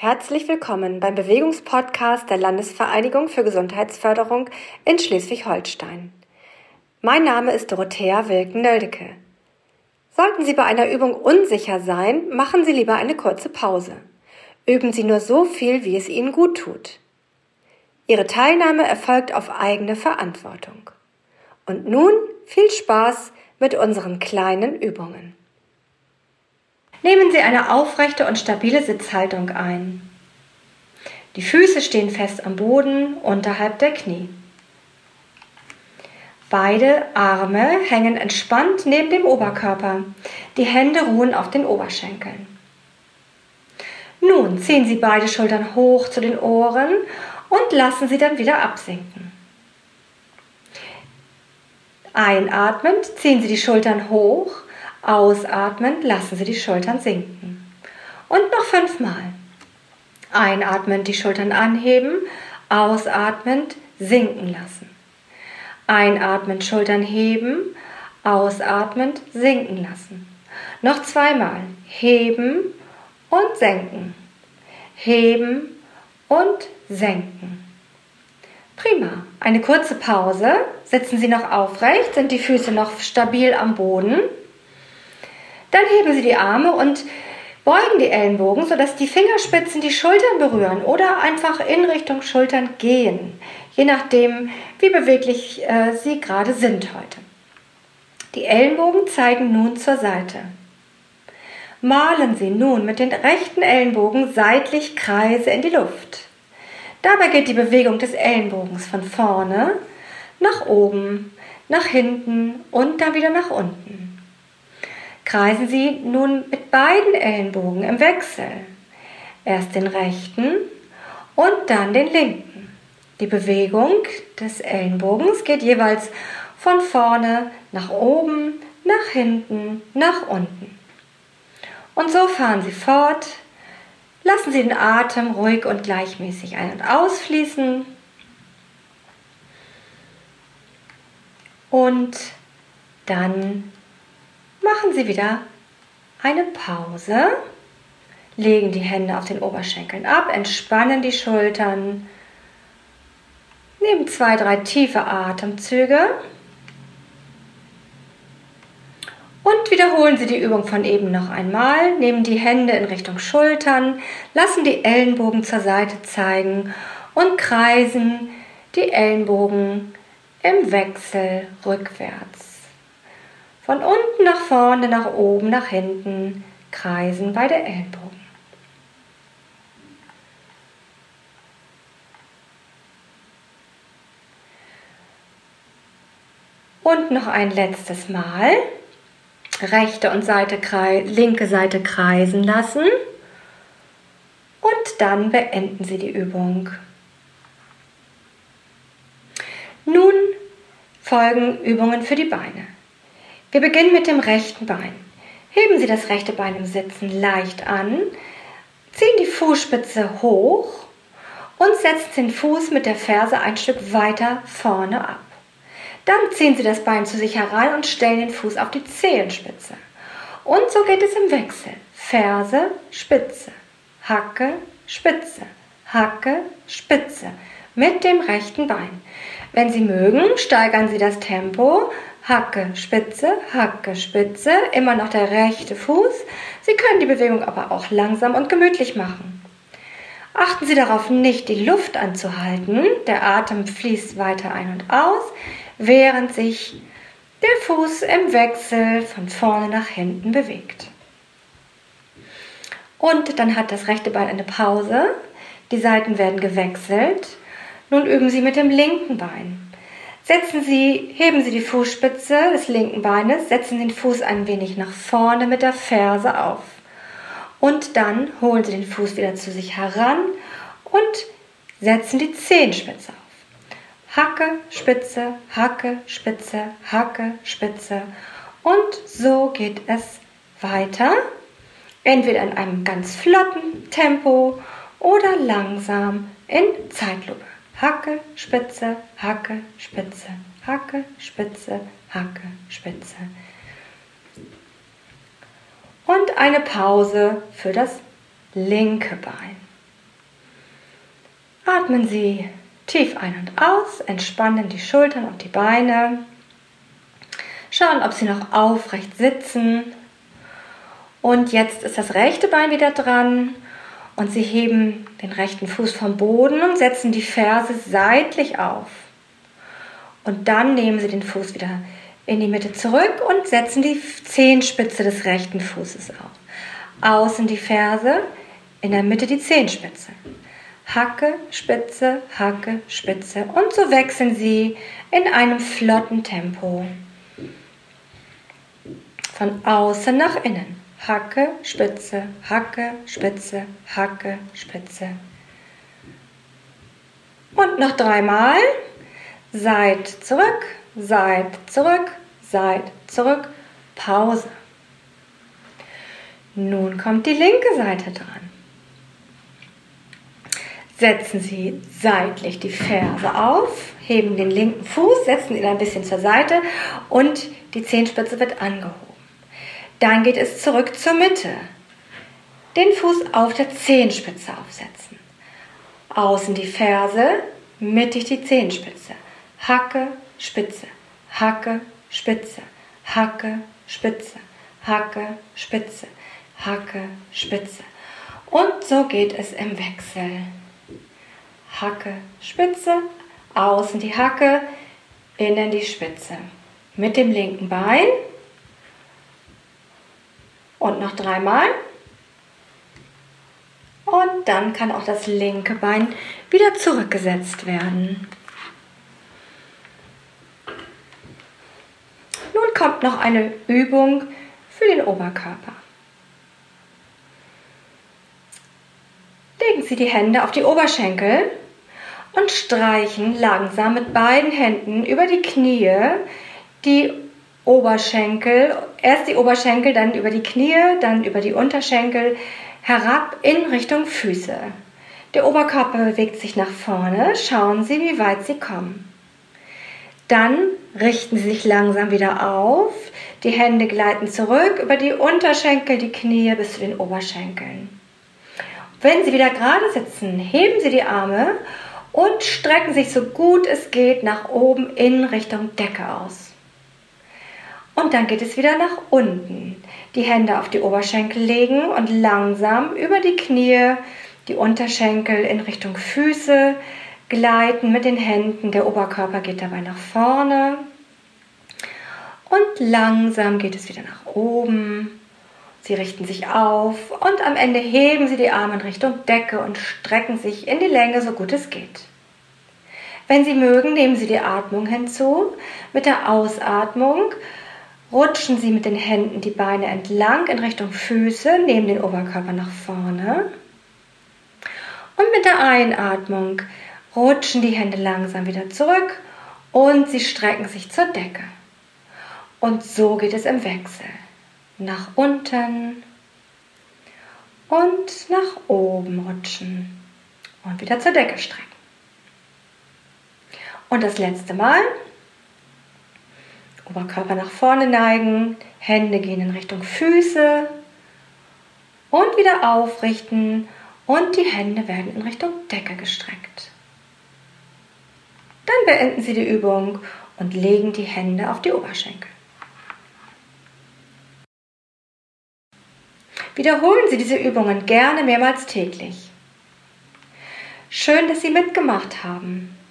Herzlich willkommen beim Bewegungspodcast der Landesvereinigung für Gesundheitsförderung in Schleswig-Holstein. Mein Name ist Dorothea Wilken-Nöldeke. Sollten Sie bei einer Übung unsicher sein, machen Sie lieber eine kurze Pause. Üben Sie nur so viel, wie es Ihnen gut tut. Ihre Teilnahme erfolgt auf eigene Verantwortung. Und nun viel Spaß mit unseren kleinen Übungen. Nehmen Sie eine aufrechte und stabile Sitzhaltung ein. Die Füße stehen fest am Boden unterhalb der Knie. Beide Arme hängen entspannt neben dem Oberkörper. Die Hände ruhen auf den Oberschenkeln. Nun ziehen Sie beide Schultern hoch zu den Ohren und lassen sie dann wieder absinken. Einatmend ziehen Sie die Schultern hoch. Ausatmend lassen Sie die Schultern sinken. Und noch 5 Mal. Einatmend die Schultern anheben, ausatmend sinken lassen. Einatmend Schultern heben, ausatmend sinken lassen. Noch 2 Mal. Heben und senken. Heben und senken. Prima. Eine kurze Pause. Sitzen Sie noch aufrecht, sind die Füße noch stabil am Boden. Dann heben Sie die Arme und beugen die Ellenbogen, sodass die Fingerspitzen die Schultern berühren oder einfach in Richtung Schultern gehen, je nachdem, wie beweglich Sie gerade sind heute. Die Ellenbogen zeigen nun zur Seite. Malen Sie nun mit den rechten Ellenbogen seitlich Kreise in die Luft. Dabei geht die Bewegung des Ellenbogens von vorne nach oben, nach hinten und dann wieder nach unten. Kreisen Sie nun mit beiden Ellenbogen im Wechsel. Erst den rechten und dann den linken. Die Bewegung des Ellenbogens geht jeweils von vorne nach oben, nach hinten, nach unten. Und so fahren Sie fort. Lassen Sie den Atem ruhig und gleichmäßig ein- und ausfließen. Und dann machen Sie wieder eine Pause, legen die Hände auf den Oberschenkeln ab, entspannen die Schultern, nehmen 2, 3 tiefe Atemzüge und wiederholen Sie die Übung von eben noch einmal. Nehmen die Hände in Richtung Schultern, lassen die Ellenbogen zur Seite zeigen und kreisen die Ellenbogen im Wechsel rückwärts. Von unten nach vorne, nach oben, nach hinten kreisen beide Ellenbogen. Und noch ein letztes Mal. Rechte und linke Seite kreisen lassen. Und dann beenden Sie die Übung. Nun folgen Übungen für die Beine. Wir beginnen mit dem rechten Bein. Heben Sie das rechte Bein im Sitzen leicht an, ziehen die Fußspitze hoch und setzen den Fuß mit der Ferse ein Stück weiter vorne ab. Dann ziehen Sie das Bein zu sich heran und stellen den Fuß auf die Zehenspitze. Und so geht es im Wechsel. Ferse, Spitze, Hacke, Spitze, Hacke, Spitze mit dem rechten Bein. Wenn Sie mögen, steigern Sie das Tempo. Hacke, Spitze, immer noch der rechte Fuß. Sie können die Bewegung aber auch langsam und gemütlich machen. Achten Sie darauf, nicht die Luft anzuhalten. Der Atem fließt weiter ein und aus, während sich der Fuß im Wechsel von vorne nach hinten bewegt. Und dann hat das rechte Bein eine Pause. Die Seiten werden gewechselt. Nun üben Sie mit dem linken Bein. Heben Sie die Fußspitze des linken Beines, setzen den Fuß ein wenig nach vorne mit der Ferse auf. Und dann holen Sie den Fuß wieder zu sich heran und setzen die Zehenspitze auf. Hacke, Spitze, Hacke, Spitze, Hacke, Spitze. Und so geht es weiter. Entweder in einem ganz flotten Tempo oder langsam in Zeitlupe. Hacke, Spitze, Hacke, Spitze, Hacke, Spitze, Hacke, Spitze. Und eine Pause für das linke Bein. Atmen Sie tief ein und aus, entspannen die Schultern und die Beine. Schauen, ob Sie noch aufrecht sitzen. Und jetzt ist das rechte Bein wieder dran und Sie heben den rechten Fuß vom Boden und setzen die Ferse seitlich auf. Und dann nehmen Sie den Fuß wieder in die Mitte zurück und setzen die Zehenspitze des rechten Fußes auf. Außen die Ferse, in der Mitte die Zehenspitze. Hacke, Spitze, Hacke, Spitze. Und so wechseln Sie in einem flotten Tempo. Von außen nach innen. Hacke, Spitze, Hacke, Spitze, Hacke, Spitze. Und noch 3 Mal. Seit, zurück, Seit, zurück, Seit, zurück. Pause. Nun kommt die linke Seite dran. Setzen Sie seitlich die Ferse auf, heben den linken Fuß, setzen ihn ein bisschen zur Seite und die Zehenspitze wird angehoben. Dann geht es zurück zur Mitte. Den Fuß auf der Zehenspitze aufsetzen. Außen die Ferse, mittig die Zehenspitze. Hacke, Spitze, Hacke, Spitze, Hacke, Spitze, Hacke, Spitze, Hacke, Spitze. Und so geht es im Wechsel. Hacke, Spitze, außen die Hacke, innen die Spitze. Mit dem linken Bein. Und noch 3 Mal. Und dann kann auch das linke Bein wieder zurückgesetzt werden. Nun kommt noch eine Übung für den Oberkörper. Legen Sie die Hände auf die Oberschenkel und streichen langsam mit beiden Händen über die Knie die Oberschenkel, erst die Oberschenkel, dann über die Knie, dann über die Unterschenkel, herab in Richtung Füße. Der Oberkörper bewegt sich nach vorne, schauen Sie, wie weit Sie kommen. Dann richten Sie sich langsam wieder auf, die Hände gleiten zurück über die Unterschenkel, die Knie bis zu den Oberschenkeln. Wenn Sie wieder gerade sitzen, heben Sie die Arme und strecken sich so gut es geht nach oben in Richtung Decke aus. Und dann geht es wieder nach unten. Die Hände auf die Oberschenkel legen und langsam über die Knie, die Unterschenkel in Richtung Füße gleiten mit den Händen. Der Oberkörper geht dabei nach vorne. Und langsam geht es wieder nach oben. Sie richten sich auf und am Ende heben Sie die Arme in Richtung Decke und strecken sich in die Länge, so gut es geht. Wenn Sie mögen, nehmen Sie die Atmung hinzu. Mit der Ausatmung rutschen Sie mit den Händen die Beine entlang in Richtung Füße, nehmen den Oberkörper nach vorne. Und mit der Einatmung rutschen die Hände langsam wieder zurück und Sie strecken sich zur Decke. Und so geht es im Wechsel. Nach unten und nach oben rutschen und wieder zur Decke strecken. Und das letzte Mal. Oberkörper nach vorne neigen, Hände gehen in Richtung Füße und wieder aufrichten und die Hände werden in Richtung Decke gestreckt. Dann beenden Sie die Übung und legen die Hände auf die Oberschenkel. Wiederholen Sie diese Übungen gerne mehrmals täglich. Schön, dass Sie mitgemacht haben.